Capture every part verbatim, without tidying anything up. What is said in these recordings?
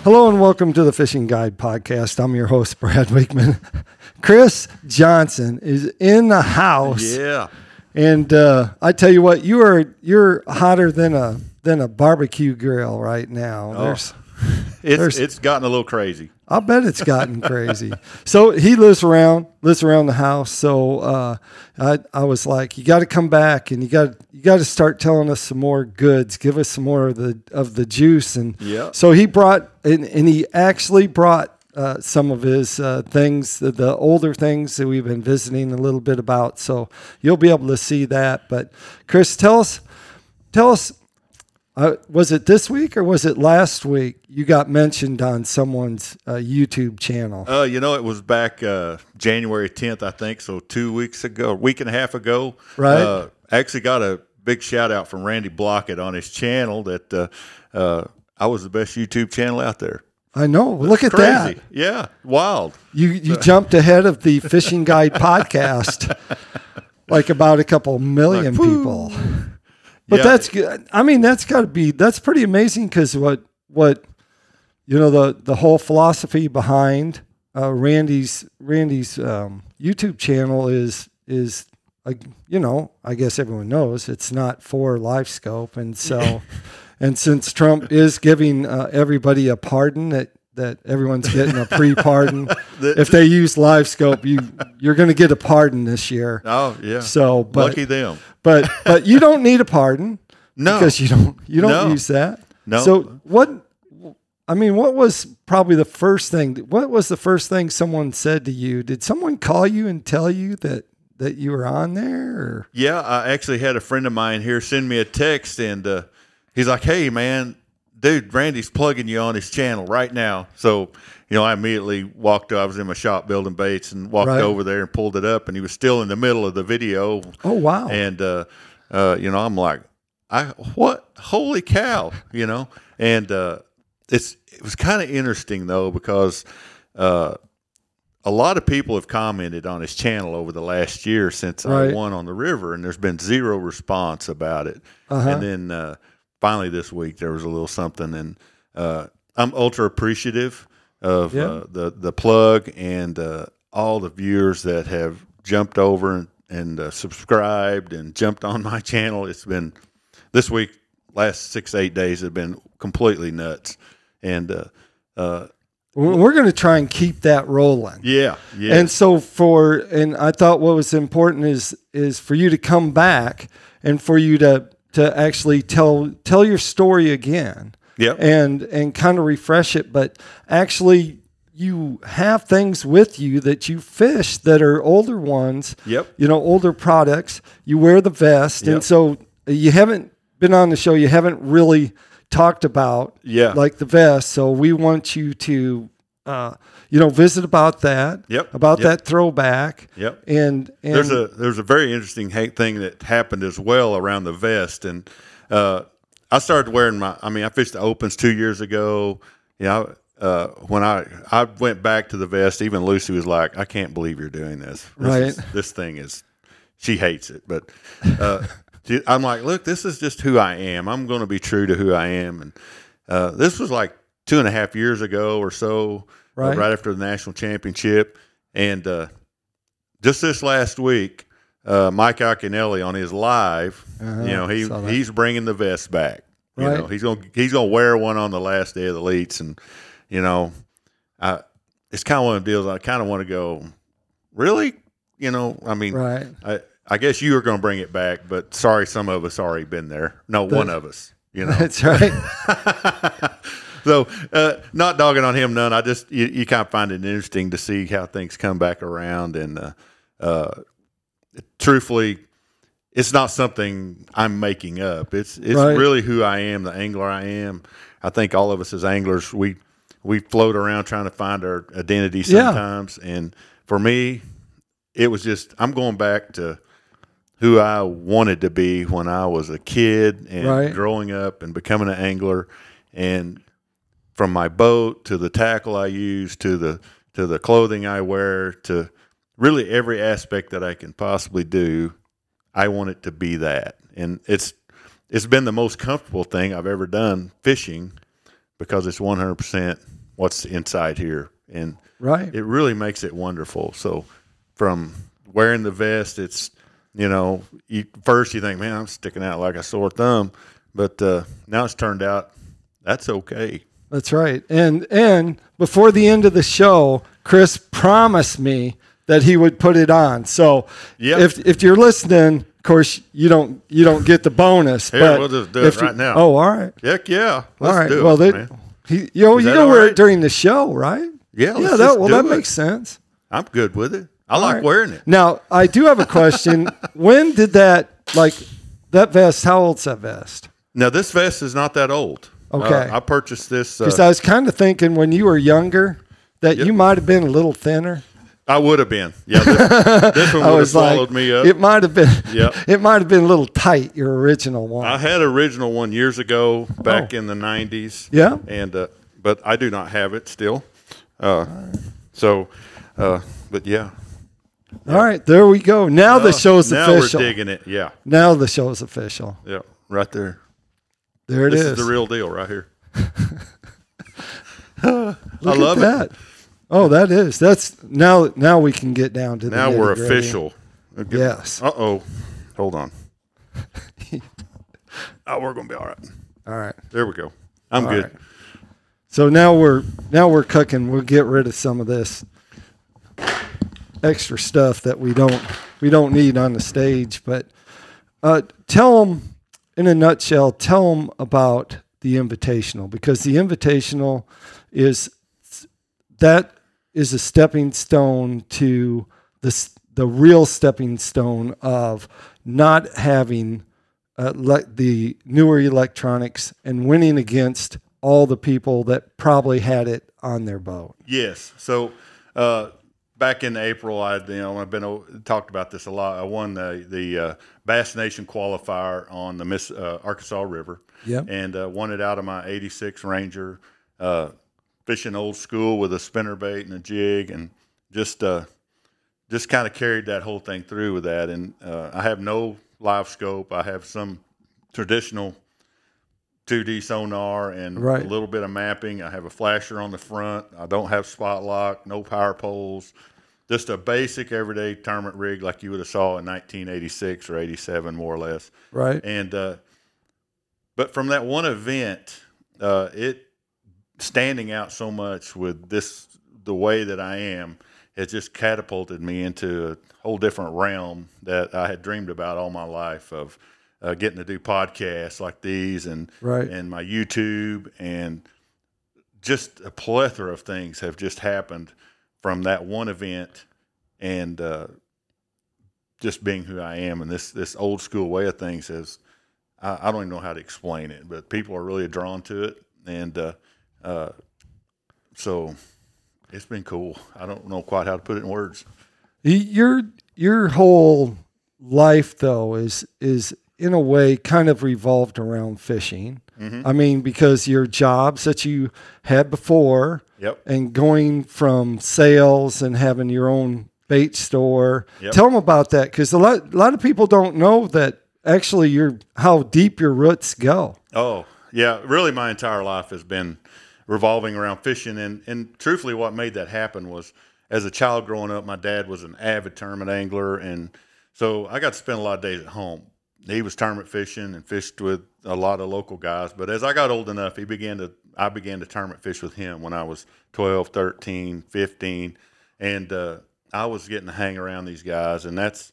Hello and welcome to the Fishing Guide Podcast. I'm your host, Brad Wakeman. Chris Johnson is in the house. Yeah. And uh, I tell you what, you are you're hotter than a than a barbecue grill right now. Oh, There's, it's there's, it's gotten a little crazy. I'll bet it's gotten crazy. So he lives around lives around the house. So uh, I I was like, you got to come back and you got you got to start telling us some more goods. Give us some more of the of the juice. And Yeah. so he brought and, and he actually brought uh, some of his uh, things, the, the older things that we've been visiting a little bit about. So you'll be able to see that. But Chris, tell us tell us. Uh, was it this week or was it last week you got mentioned on someone's uh, YouTube channel? Uh, you know, it was back uh, January tenth, I think, so two weeks ago, a week and a half ago. Right. Uh, actually got a big shout out from Randy Blockett on his channel that uh, uh, I was the best YouTube channel out there. I know. Look at Crazy. that. Yeah, wild. You you jumped ahead of the Fishing Guide podcast like about a couple million Like, people. But Yeah. that's good. I mean, that's got to be, that's pretty amazing because what, what, you know, the, the whole philosophy behind uh, Randy's, Randy's um, YouTube channel is, is, uh, you know, I guess everyone knows it's not for LiveScope. And so, and since Trump is giving uh, everybody a pardon that, that everyone's getting a pre-pardon, if they use LiveScope, you, you're going to get a pardon this year. Oh, yeah. So, but, Lucky them. But but you don't need a pardon, No. because you don't you don't No. use that. No. So what? I mean, what was probably the first thing? What was the first thing someone said to you? Did someone call you and tell you that that you were on there? Or? Yeah, I actually had a friend of mine here send me a text, and uh, he's like, "Hey, man, dude, Randy's plugging you on his channel right now." So, you know, I immediately walked. I was in my shop building baits and walked Right. over there and pulled it up, and he was still in the middle of the video. Oh wow! And uh, uh, you know, I'm like, I what? Holy cow! You know, and uh, it's it was kind of interesting though because uh, a lot of people have commented on his channel over the last year since Right. I won on the river, and there's been zero response about it. Uh-huh. And then uh, finally this week there was a little something, and uh, I'm ultra appreciative of Yeah. uh, the the plug and uh, all the viewers that have jumped over and, and uh, subscribed and jumped on my channel. It's been this week, last six eight days have been completely nuts, and uh, uh, We're going to try and keep that rolling. yeah, yeah, And so for and I thought what was important is is for you to come back and for you to to actually tell tell your story again. Yep. And and kind of refresh it, but actually you have things with you that you fish that are older ones. Yep. You know, older products. You wear the vest, Yep. and so you haven't been on the show. You haven't really talked about Yeah. like the vest. So we want you to uh, you know visit about that. Yep. About Yep. that throwback. Yep. And, and There's a there's a very interesting ha- thing that happened as well around the vest, and uh, I started wearing my. I mean, I fished the opens two years ago. You know, uh, when I I went back to the vest, even Lucy was like, "I can't believe you're doing this. This Right. is, this thing is." She hates it, but uh, she- I'm like, "Look, this is just who I am. I'm going to be true to who I am." And uh, this was like two and a half years ago or so, uh, Right. right after the national championship, and uh, just this last week. Uh, Mike Iaconelli on his live, Uh-huh, you know, he saw that. he's bringing the vest back. You Right. know, he's gonna he's gonna wear one on the last day of the Leets, and you know, I it's kind of one of the deals. I kind of want to go, really, you know. I mean, right. I I guess you are gonna bring it back, but sorry, some of us already been there. No, one of us, you know. That's right. So, uh, not dogging on him none. I just you, you kind of find it interesting to see how things come back around, and uh, uh, truthfully, it's not something I'm making up. It's it's Right. really who I am, the angler I am. I think all of us as anglers, we we float around trying to find our identity Yeah. sometimes. And for me, it was just I'm going back to who I wanted to be when I was a kid and Right. growing up and becoming an angler. And from my boat to the tackle I use to the to the clothing I wear to really every aspect that I can possibly do, I want it to be that. And it's it's been the most comfortable thing I've ever done fishing because it's one hundred percent what's inside here, and right. it really makes it wonderful. So from wearing the vest, it's, you know, you, first you think, man, I'm sticking out like a sore thumb, but uh, now it's turned out that's okay. That's right. And and before the end of the show, Chris promised me that he would put it on. So Yep. if if you're listening, of course you don't you don't get the bonus. Here, but we'll just do if it right you- now. Oh, all right. Heck yeah. Let's all right. do well, it, they, man. he, you know, Is you that don't all wear right? it during the show, right? Yeah, let's Yeah. just That, well, do that it. makes sense. I'm good with it. I All like right. wearing it. Now, I do have a question. When did that, like, that vest, how old's that vest? Now, this vest is not that old. Okay. Uh, I purchased this. Because Uh, I was kind of thinking when you were younger that Yep. you might have been a little thinner. I would have been. Yeah, this, this one I would have was like, swallowed me up. it might have been, Yep. it might have been a little tight, your original one. I had an original one years ago, back Oh. in the nineties. Yeah? And uh, but I do not have it still. Uh, so, uh, but yeah. All right, there we go. Now the Uh, show's now official. we're digging it. Yeah, Now the show's official. yeah, right there. There it This is. is the real deal right here. Look I love at it. that. Oh, that is. That's now. Now we can get down to the Now we're nitty-gritty. official. Yes. Uh oh. Hold on. Oh, we're gonna be all right. All right. There we go. I'm All good. right. So now we're now we're cooking. We'll get rid of some of this extra stuff that we don't we don't need on the stage. But uh, tell them in a nutshell. Tell them about the Invitational, because the Invitational is that is a stepping stone to the s- the real stepping stone of not having uh, le- the newer electronics and winning against all the people that probably had it on their boat. Yes. So uh, back in April, I you know I've been o- talked about this a lot. I won the the uh, Bass Nation qualifier on the Miss uh, Arkansas River. Yep. And uh, won it out of my eighty-six Ranger, uh, fishing old school with a spinnerbait and a jig, and just uh, just kind of carried that whole thing through with that. And uh, I have no live scope. I have some traditional two D sonar and Right. a little bit of mapping. I have a flasher on the front. I don't have spot lock, no power poles. Just a basic everyday tournament rig like you would have saw in nineteen eighty-six or eighty-seven, more or less. Right. And uh, but from that one event, uh, it standing out so much with this the way that I am has just catapulted me into a whole different realm that I had dreamed about all my life of uh, getting to do podcasts like these and Right. and my YouTube, and just a plethora of things have just happened from that one event, and uh, just being who I am, and this this old school way of things has. I, I don't even know how to explain it, but people are really drawn to it, and uh, uh, so it's been cool. I don't know quite how to put it in words. Your your whole life though is is in a way kind of revolved around fishing. Mm-hmm. I mean, because your jobs that you had before, Yep. and going from sales and having your own bait store. Yep. Tell them about that, because a lot a lot of people don't know that actually your how deep your roots go. Oh, yeah. Really, my entire life has been revolving around fishing. And, and truthfully, what made that happen was as a child growing up, my dad was an avid tournament angler. And so I got to spend a lot of days at home. He was tournament fishing and fished with a lot of local guys. But as I got old enough, he began to, I began to tournament fish with him when I was twelve, thirteen, fifteen. And uh, I was getting to hang around these guys. And that's,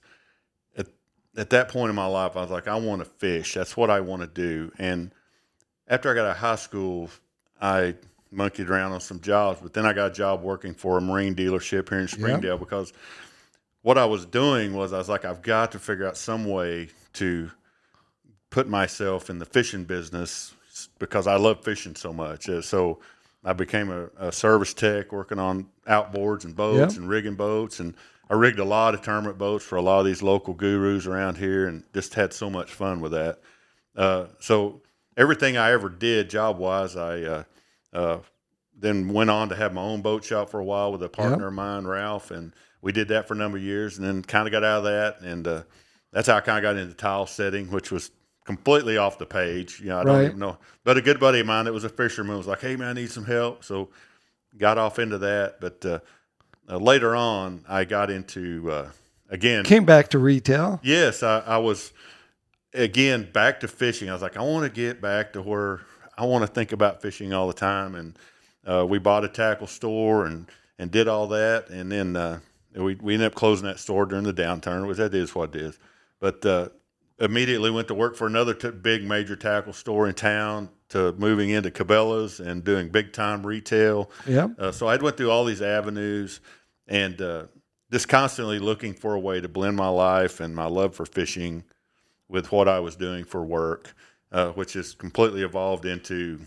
at that point in my life, I was like, I want to fish. That's what I want to do. And after I got out of high school, I monkeyed around on some jobs, but then I got a job working for a marine dealership here in Springdale, because what I was doing was I was like, I've got to figure out some way to put myself in the fishing business because I love fishing so much. Uh, so I became a, a service tech working on outboards and boats Yep. and rigging boats, and I rigged a lot of tournament boats for a lot of these local gurus around here, and just had so much fun with that. Uh, so everything I ever did job-wise, I uh, uh, then went on to have my own boat shop for a while with a partner Yep. of mine, Ralph, and we did that for a number of years, and then kind of got out of that, and uh, that's how I kind of got into tile setting, which was completely off the page. You know, I don't Right. even know. But a good buddy of mine that was a fisherman was like, hey, man, I need some help. So got off into that. But uh, uh, later on, I got into uh, again. Came back to retail. Yes, I, I was again back to fishing. I was like, I want to get back to where I want to think about fishing all the time. And uh, we bought a tackle store and and did all that. And then uh, we we ended up closing that store during the downturn, which that is what it is. But uh, immediately went to work for another t- big major tackle store in town, to moving into Cabela's and doing big time retail. Yeah. Uh, so I went through all these avenues and uh, just constantly looking for a way to blend my life and my love for fishing with what I was doing for work, uh, which has completely evolved into,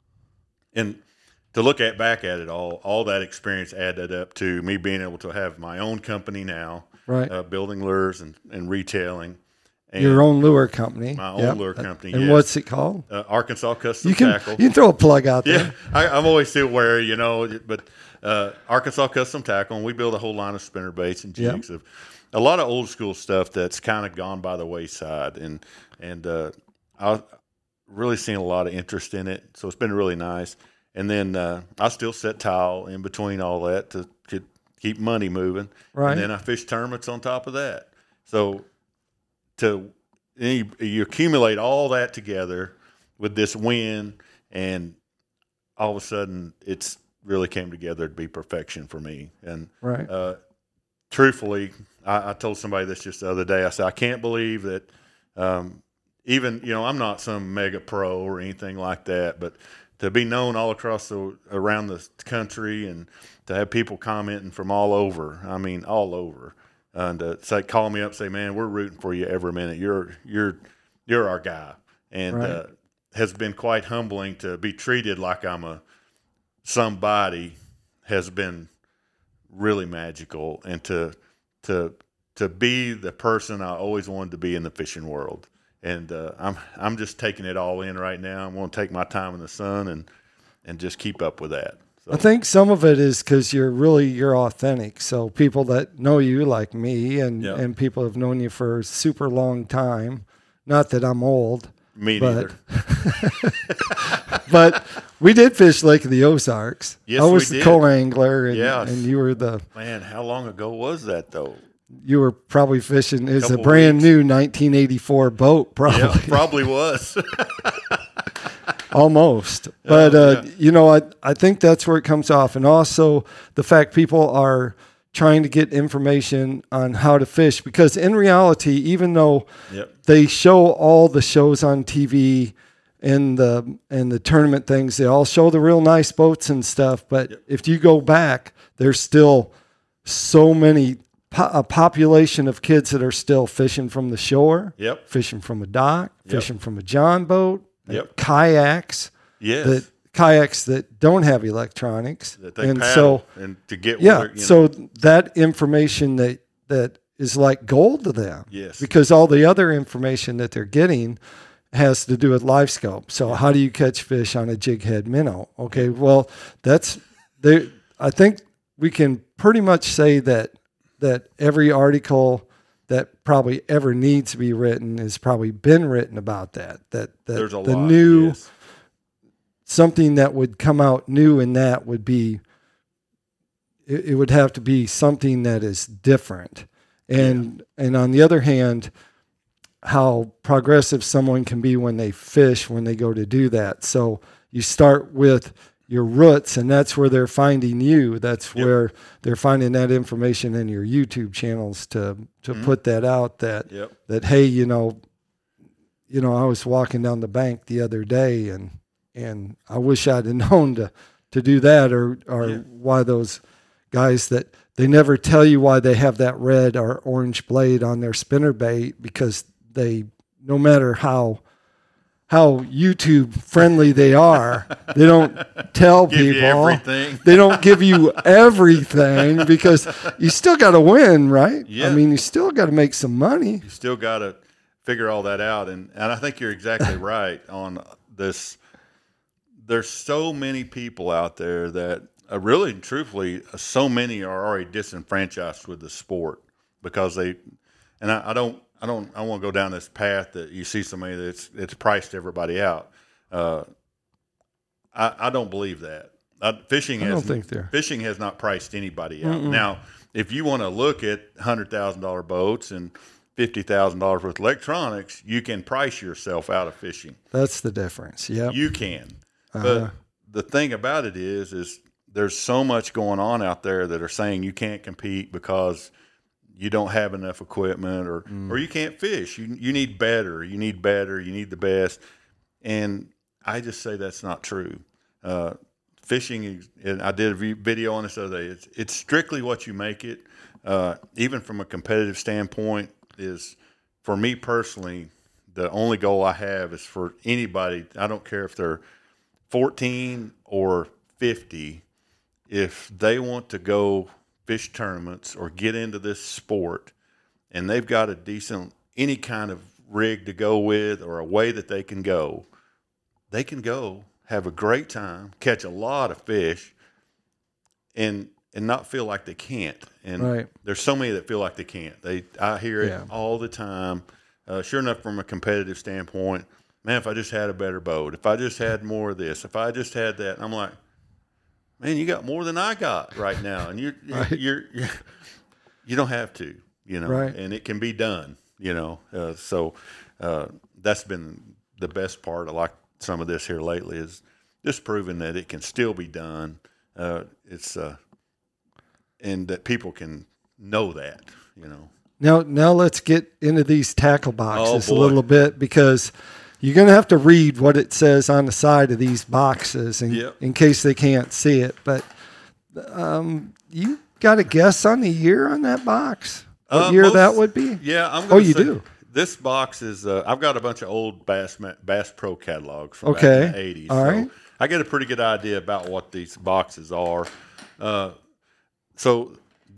and to look at back at it all, all that experience added up to me being able to have my own company now, right? Uh, building lures and, and retailing. And your own lure company. My own yep. lure company. And yes. What's it called? Uh, Arkansas Custom you can, Tackle. You can throw a plug out there. Yeah, I, I'm always still wary, you know, but uh, Arkansas Custom Tackle, and we build a whole line of spinner baits and jigs yep. of a lot of old school stuff that's kind of gone by the wayside. And, and uh, I've really seen a lot of interest in it, so it's been really nice. And then uh, I still set tile in between all that to, to keep money moving. Right. And then I fish tournaments on top of that. So to you, you accumulate all that together with this win, and all of a sudden it's really came together to be perfection for me. And right. uh, truthfully, I, I told somebody this just the other day. I said, I can't believe that um, even, you know, I'm not some mega pro or anything like that, but to be known all across the, around the country and to have people commenting from all over, I mean, all over. And uh, say, call me up, say, man, we're rooting for you every minute. You're you're you're our guy, and right. uh, has been quite humbling to be treated like I'm a somebody. Has been really magical, and to to to be the person I always wanted to be in the fishing world. And uh, I'm I'm just taking it all in right now. I'm going to take my time in the sun and and just keep up with that. So. I think some of it is because you're really, you're authentic. So people that know you like me and, yep. and people have known you for a super long time, not that I'm old. Me but, neither. But we did fish Lake of the Ozarks. Yes, I was we the did. co-angler and, yes. and you were the... Man, how long ago was that though? You were probably fishing. It's a Couple brand weeks. new nineteen eighty-four boat, probably. Yeah, probably was. Almost. But, yeah, uh, yeah. you know, I, I think that's where it comes off. And also the fact people are trying to get information on how to fish. Because in reality, even though yep. they show all the shows on T V and the, and the tournament things, they all show the real nice boats and stuff. But yep. if you go back, there's still so many, po- a population of kids that are still fishing from the shore, yep. fishing from a dock, Yep. fishing from a john boat. Yep. Kayaks, yes. that kayaks that don't have electronics, that they and paddle so and to get yeah, where, you so know. that information that that is like gold to them, Yes. because all the other information that they're getting has to do with live scope. So yeah. How do you catch fish on a jig head minnow? Okay, well that's there. I think we can pretty much say that that every article that probably ever needs to be written has probably been written about that. That, that There's a the lot, new yes. something that would come out new in that would be it, it would have to be something that is different. And yeah. and on the other hand, how progressive someone can be when they fish, when they go to do that. So you start with your roots, and that's where they're finding you. That's yep. where they're finding that information in your YouTube channels to to mm-hmm. put that out. That yep. that hey, you know, you know, I was walking down the bank the other day, and and I wish I'd have known to to do that, or or yeah. why those guys that they never tell you why they have that red or orange blade on their spinner bait, because they, no matter how. how YouTube friendly they are, they don't tell give people you everything. They don't give you everything, because you still got to win, right? Yeah. I mean, you still got to make some money. You still got to figure all that out. And, and I think you're exactly right on this. There's so many people out there that uh, really, truthfully, uh, so many are already disenfranchised with the sport because they, and I, I don't, I don't. I want to go down this path that you see somebody that's it's priced everybody out. Uh, I, I don't believe that. Uh, fishing I has don't think they're. fishing has not priced anybody out. Mm-mm. Now, if you want to look at hundred thousand dollar boats and fifty thousand dollars worth of electronics, you can price yourself out of fishing. That's the difference. Yeah, you can. Uh-huh. But the thing about it is, is there's so much going on out there that are saying you can't compete because you don't have enough equipment, or mm. or you can't fish. You you need better. You need better. You need the best. And I just say that's not true. Uh, fishing is, and I did a video on this the other day. It's it's strictly what you make it. Uh, even from a competitive standpoint, is for me personally, the only goal I have is for anybody. I don't care if they're fourteen or fifty. If they want to go fish tournaments or get into this sport and they've got a decent, any kind of rig to go with or a way that they can go, they can go have a great time, catch a lot of fish, and and not feel like they can't. And right. there's so many that feel like they can't. They I hear it yeah. all the time. Uh, sure enough, from a competitive standpoint, man, if I just had a better boat, if I just had more of this, if I just had that, and I'm like, man, you got more than I got right now, and you're, right. you're, you're you don't have to, you know, right. and it can be done, you know. Uh, so uh, that's been the best part. I like some of this here lately is just proving that it can still be done. Uh, it's uh, and that people can know that, you know. Now, now let's get into these tackle boxes oh, a little bit, because you're going to have to read what it says on the side of these boxes in, yep. in case they can't see it. But um, you got a guess on the year on that box? What uh, year most, that would be? Yeah, I'm. Oh, you say do. This box is. Uh, I've got a bunch of old Bass Bass Pro catalogs from okay. back in the eighties. All so right. I get a pretty good idea about what these boxes are. Uh, so,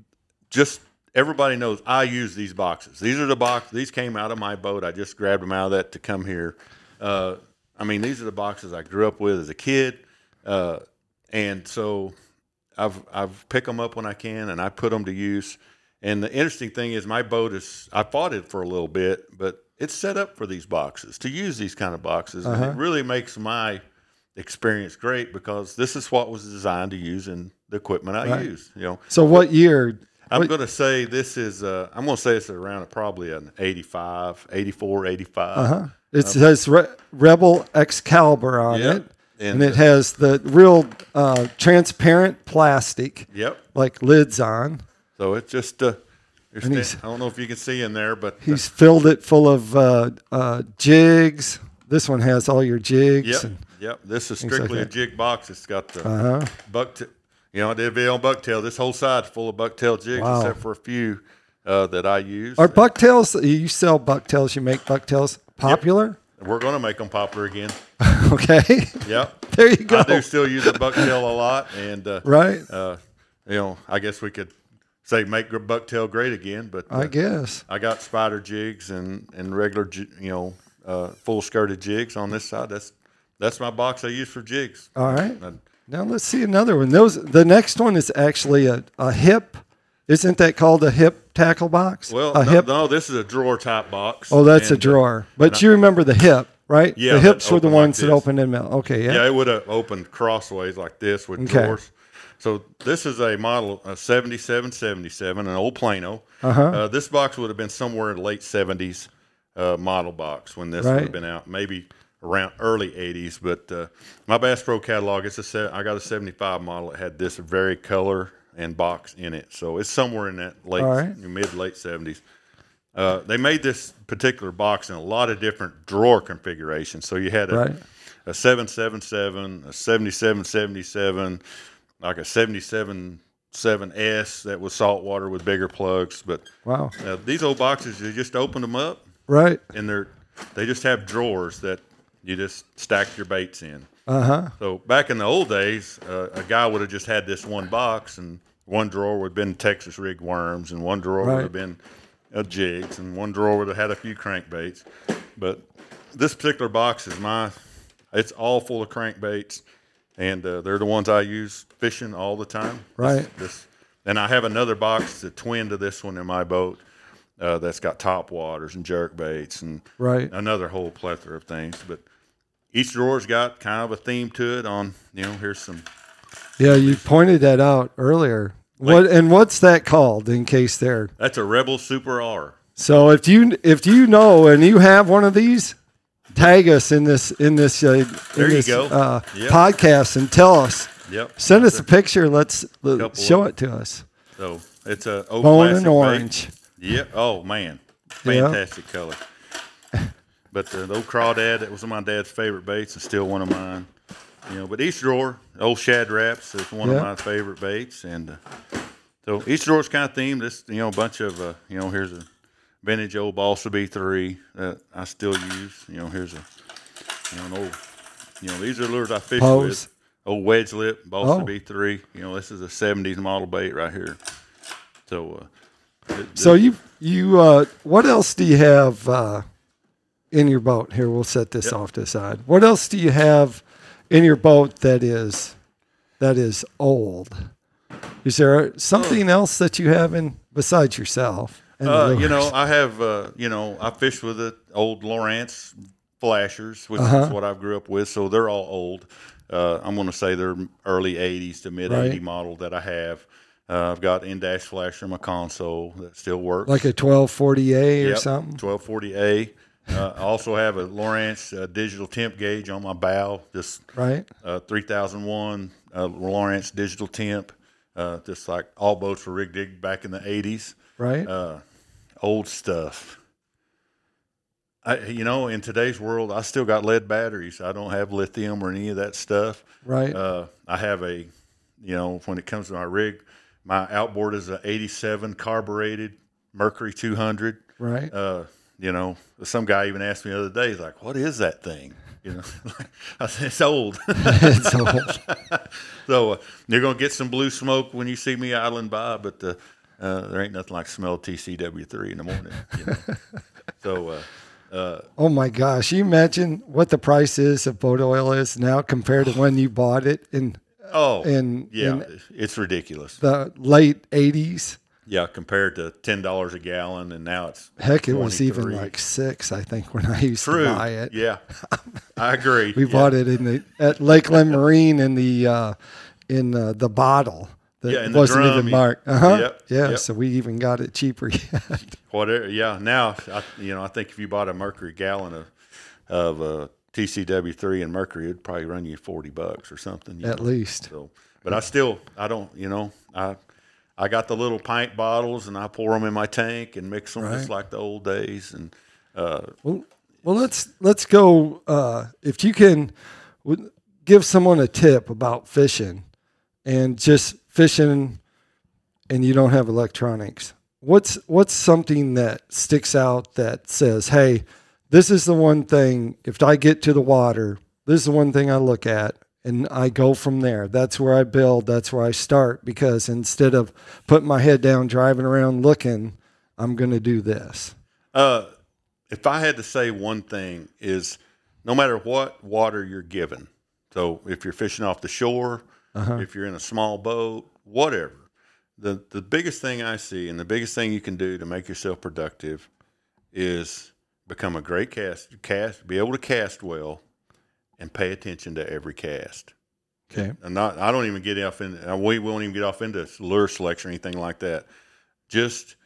just. Everybody knows I use these boxes. These are the boxes. These came out of my boat. I just grabbed them out of that to come here. Uh, I mean, these are the boxes I grew up with as a kid, uh, and so I've I've picked them up when I can, and I put them to use. And the interesting thing is, my boat is I fought it for a little bit, but it's set up for these boxes to use these kind of boxes, uh-huh. and it really makes my experience great because this is what was designed to use in the equipment I right. use. You know. So what year? I'm going to say this is, uh, I'm going to say it's around probably an eighty-five, eighty-four, eighty-five. Uh-huh. It um, says Re- Rebel Excalibur on yep. it. And, and it has the real uh, transparent plastic, yep. like lids on. So it's just, uh, sta- I don't know if you can see in there, but. He's uh, filled it full of uh, uh, jigs. This one has all your jigs. Yep. And yep. This is strictly like a jig box. It's got the uh-huh. buck. T- You know, I did a video on bucktail. This whole side's full of bucktail jigs, wow. except for a few uh, that I use. Are bucktails, you sell bucktails, you make bucktails popular? Yep. We're going to make them popular again. Okay. Yep. There you go. I do still use a bucktail a lot. And, uh, right. Uh, you know, I guess we could say make bucktail great again. But uh, I guess. I got spider jigs and, and regular, you know, uh, full skirted jigs on this side. That's that's my box I use for jigs. All right. And, now let's see another one. Those the next one is actually a, a hip. Isn't that called a hip tackle box? Well, a no, hip. no, this is a drawer type box. Oh, that's and, a drawer. But I, you remember the hip, right? Yeah, the hips were the like ones this. that opened in middle. Okay, yeah. Yeah, it would have opened crossways like this with okay. drawers. So this is a model, a seventy-seven seventy-seven, an old Plano. Uh-huh. Uh, this box would have been somewhere in the late seventies uh, model box when this right. would have been out. Maybe around early eighties, but uh, my Bass Pro catalog, it's a se- I got a seventy-five model that had this very color and box in it, so it's somewhere in that late, right. mid late seventies. Uh, they made this particular box in a lot of different drawer configurations. So you had a, right. a seven seventy-seven, a seventy-seven seventy-seven, like a seventy-seven seven S that was saltwater with bigger plugs. But wow, uh, these old boxes, you just open them up, right, and they're they just have drawers that you just stack your baits in. Uh-huh. So back in the old days, uh, a guy would have just had this one box, and one drawer would have been Texas rig worms, and one drawer right. would have been uh, jigs, and one drawer would have had a few crankbaits. But this particular box is my, it's all full of crankbaits, and uh, they're the ones I use fishing all the time. Right. This, this, and I have another box, the twin to this one in my boat, uh, that's got top waters and jerk baits and right. another whole plethora of things. But each drawer's got kind of a theme to it on, you know, here's some Yeah, you pointed that out earlier. What and what's that called? In case they're That's a Rebel Super R. so if you if you know and you have one of these, tag us in this in this uh, in There you this, go. Uh, Yep. podcast and tell us. Yep. Send us a picture. Let's let, Couple show of- it to us. So it's a old Bone classic and bait. orange. Yep. Oh man, Yeah. fantastic color. But the, the old crawdad, that was one of my dad's favorite baits, and still one of mine. You know, but East Drawer, old shad wraps, is one Yeah. of my favorite baits, and uh, so East Drawer's kind of themed. This, you know, a bunch of, uh, you know, here's a vintage old Balsa B three that I still use. You know, here's a, you know, an old, you know, these are lures I fish Pose. with. Old wedge lip Balsa Oh. B three. You know, this is a seventies model bait right here. So, uh, it- So it- you you uh, what else do you have uh, in your boat? Here, we'll set this Yep. off to the side. What else do you have in your boat that is that is old? Is there something else that you have in besides yourself? and the Uh, you lures? know, I have, uh, you know, I fish with the old Lowrance flashers, which Uh-huh. is what I grew up with. So they're all old. Uh, I'm going to say they're early eighties to mid eighties Right. model that I have. Uh, I've got in-dash flasher in my console that still works. like a twelve forty A or Yep, something. twelve forty A. Uh, I also have a Lowrance uh, digital temp gauge on my bow, just Right. uh, three thousand one uh, Lowrance digital temp, uh, just like all boats were rigged back in the eighties. Right. Uh, old stuff. I, you know, in today's world, I still got lead batteries. I don't have lithium or any of that stuff. right. Uh, I have a, you know, when it comes to my rig, my outboard is a eighty-seven carbureted Mercury two hundred. right. Uh, you know, some guy even asked me the other day, he's like, "What is that thing?" You know, I said, "It's old." It's old. So uh, you're gonna get some blue smoke when you see me idling by, but uh, uh, there ain't nothing like smell T C W three in the morning. You know? So. Uh, uh, Oh my gosh! You imagine what the price is of boat oil is now compared to when you bought it in oh, in, yeah, in it's ridiculous. the late eighties. Yeah, compared to ten dollars a gallon, and now it's Heck, it was even twenty-three. like six, I think, when I used True. to buy it. Yeah, I agree. We yeah. bought it in the at Lakeland Marine in the uh, in uh, the bottle that Yeah, in the wasn't drum, even you- marked. Uh huh. Yep, yeah, yep. so we even got it cheaper. Whatever. Yeah. Now, I, you know, I think if you bought a Mercury gallon of of uh, T C W three and Mercury, it'd probably run you forty bucks or something. you At know. least. So, but I still, I don't, you know, I I got the little pint bottles and I pour them in my tank and mix them just Right. like the old days. And uh, Well, well, let's let's go. Uh, if you can w- give someone a tip about fishing, and just fishing, and you don't have electronics, what's what's something that sticks out that says, "Hey, this is the one thing. If I get to the water, this is the one thing I look at." And I go from there. That's where I build. That's where I start. Because instead of putting my head down, driving around looking, I'm going to do this. uh, if I had to say one thing is, no matter what water you're given, so if you're fishing off the shore, Uh-huh. if you're in a small boat, whatever, the the biggest thing I see and the biggest thing you can do to make yourself productive is become a great cast, cast, be able to cast well, and pay attention to every cast. Okay. And not, I don't even get off in. We won't even get off into lure selection or anything like that. Just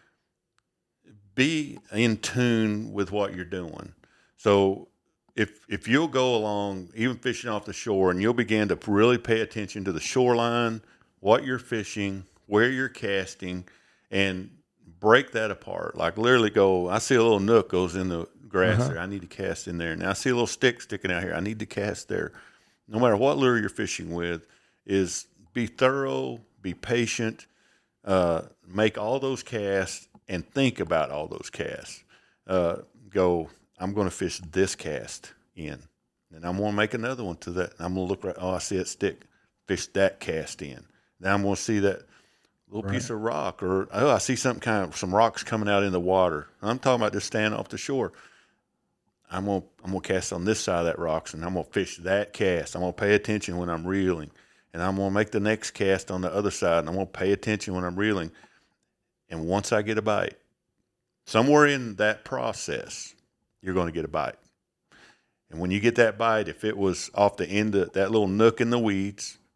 be in tune with what you're doing. So if if you'll go along, even fishing off the shore, and you'll begin to really pay attention to the shoreline, what you're fishing, where you're casting, and break that apart. Like literally go, I see a little nook goes in the grass Uh-huh. there. I need to cast in there. Now I see a little stick sticking out here. I need to cast there. No matter what lure you're fishing with, is be thorough, be patient, uh, make all those casts, and think about all those casts. Uh, go, I'm going to fish this cast in, and I'm going to make another one to that. I'm going to look right. Oh, I see that stick. Fish that cast in. Then I'm going to see that little Right. piece of rock, or oh, I see some kind of some rocks coming out in the water. I'm talking about just standing off the shore. I'm gonna I'm gonna cast on this side of that rocks, and I'm gonna fish that cast. I'm gonna pay attention when I'm reeling, and I'm gonna make the next cast on the other side, and I'm gonna pay attention when I'm reeling. And once I get a bite, somewhere in that process, you're gonna get a bite. And when you get that bite, if it was off the end of that little nook in the weeds,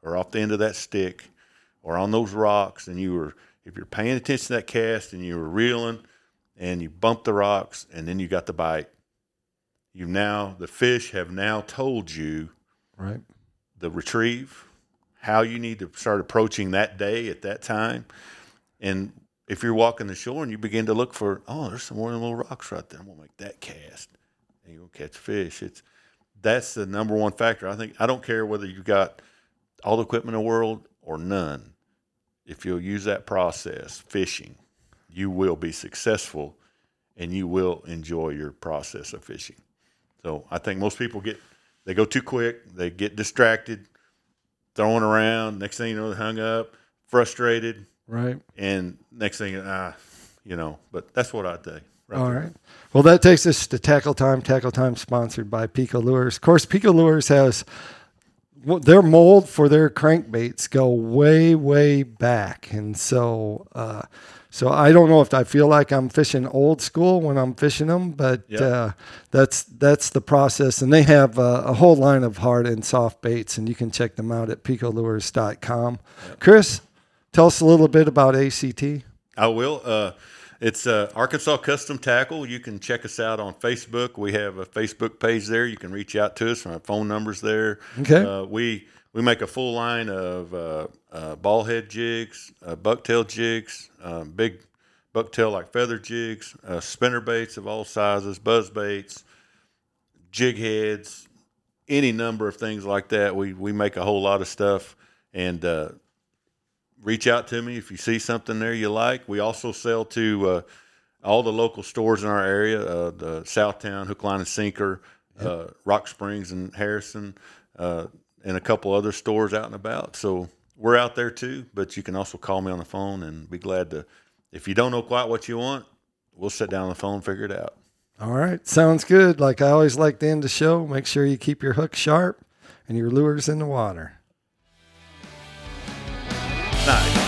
or off the end of that stick or on those rocks, and you were, if you're paying attention to that cast and you were reeling and you bumped the rocks and then you got the bite, you now, the fish have now told you right, the retrieve, how you need to start approaching that day at that time. And if you're walking the shore and you begin to look for, oh, there's some more of them little rocks right there, I'm going to make that cast. And you're going to catch fish. It's, that's the number one factor. I think, I don't care whether you got all the equipment in the world or none. If you'll use that process, fishing, you will be successful and you will enjoy your process of fishing. So I think most people get, they go too quick, they get distracted, throwing around. Next thing you know, they hung up, frustrated. Right. And next thing, ah, you know, but that's what I think. Right All there. right. Well, that takes us to Tackle Time. Tackle Time sponsored by Pico Lures. Of course, Pico Lures has, their mold for their crankbaits go way, way back. And so, uh, so I don't know if I feel like I'm fishing old school when I'm fishing them, but Yep. uh, that's that's the process. And they have uh, a whole line of hard and soft baits, and you can check them out at pico lures dot com. Yep. Chris, tell us a little bit about A C T. I will. Uh, it's uh, Arkansas Custom Tackle. You can check us out on Facebook. We have a Facebook page there. You can reach out to us. Our phone number's there. Okay. Uh, we we make a full line of uh, uh, ball head jigs, uh, bucktail jigs, um, big bucktail like feather jigs, uh, spinner baits of all sizes, buzz baits, jig heads, any number of things like that. We we make a whole lot of stuff, and uh, reach out to me if you see something there you like. We also sell to uh, all the local stores in our area, uh, the Southtown, Hook, Line, and Sinker, yep. uh, Rock Springs and Harrison, uh, and a couple other stores out and about. So we're out there too, but you can also call me on the phone and be glad to, if you don't know quite what you want, we'll sit down on the phone and figure it out. All right. Sounds good. Like I always like to end the show, make sure you keep your hook sharp and your lures in the water. Nice.